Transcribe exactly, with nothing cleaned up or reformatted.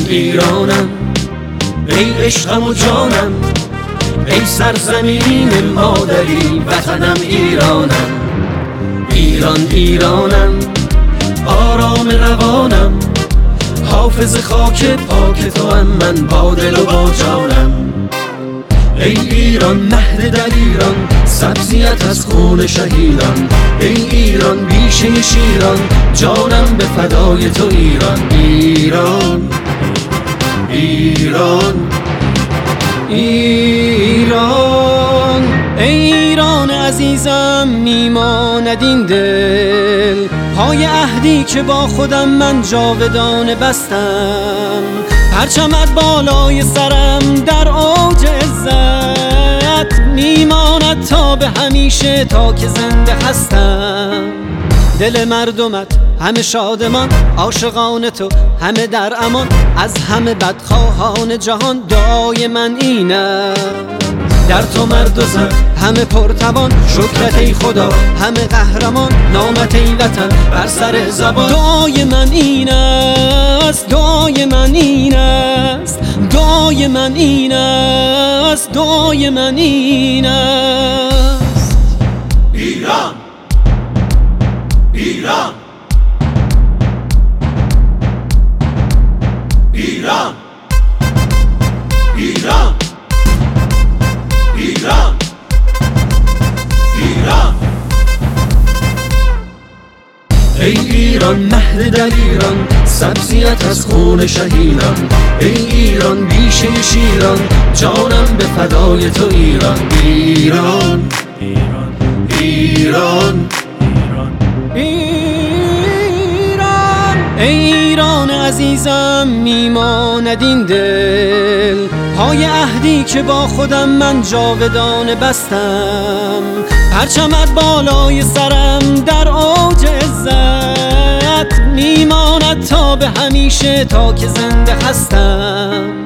ایرانم، ای عشقم و جانم، ای سرزمین مادری وطنم ایرانم. ایران ایرانم، آرام روانم، حافظ خاک پاک تو هم من با دل و با جانم. ای ایران مهد در ایران، سبزیت از خون شهیدان. ای ایران بیشه شیران، جانم به فدای تو ایران. ایران ایران ایران ای ایران عزیزم میماند این دل، پای عهدی که با خودم من جاودانه بستم. پرچمت بالای سرم در اوج عزت، میماند تا به همیشه تا که زنده هستم. دل مردمت همه شادمان، عاشقان تو همه در امان، از همه بدخواهان جهان دعای من اینه. در تو مرد و زن همه پرتوان، شکرت ای خدا همه قهرمان، نامت ای وطن بر سر زبان. دعای من این است، دعای من این است، دعای من این است، دعای من این است. ایران ایران ایران ایران ایران ایران ای ایران مهد در ایران، سبزیت از خون شهیدان. ای ایران بیشه شیران، جانم به فدای تو ایران. ایران ایران ایران ایران ای ایران عزیزم میماند این دل، پای عهدی که با خودم من جاودانه بستم. پرچمت بالای سرم در اوج عزت، میماند تا به همیشه تا که زنده هستم.